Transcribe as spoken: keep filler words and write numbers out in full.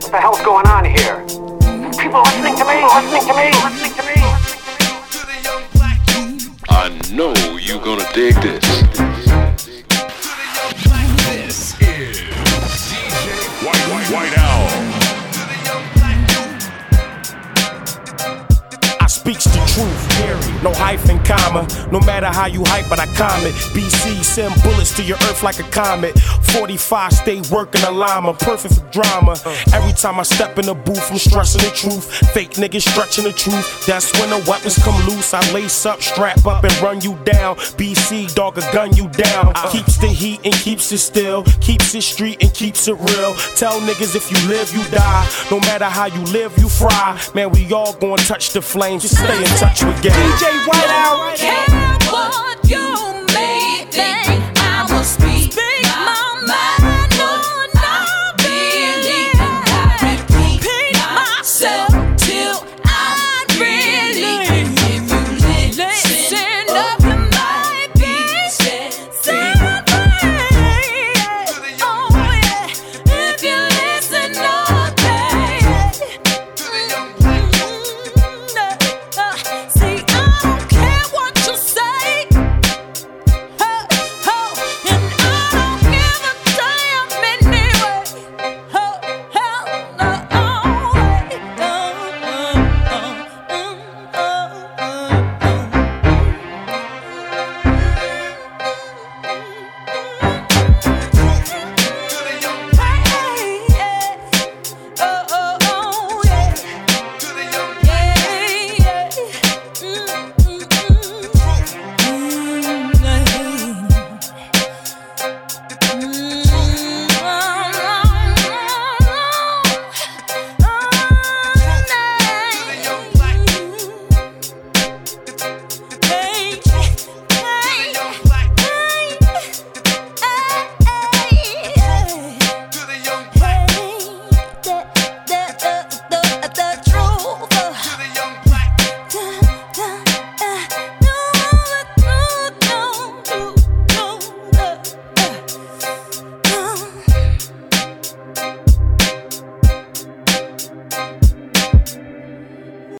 What the hell's going on here? People listening to me, listening to me, listening to me. I know you gonna dig this. This is D J White, White, White Owl. I speaks the truth, period. No hyphen, comma. No matter how you hype, but I comment. B C send bullets to your earth like a comet. forty-five stay working a llama, perfect for drama. Every time I step in the booth, I'm stressing the truth. Fake niggas stretching the truth. That's when the weapons come loose. I lace up, strap up, and run you down. B C, dog, a gun you down. Keeps the heat and keeps it still. Keeps it street and keeps it real. Tell niggas if you live, you die. No matter how you live, you fry. Man, we all gonna touch the flames. Just stay in touch with game. D J White Owl.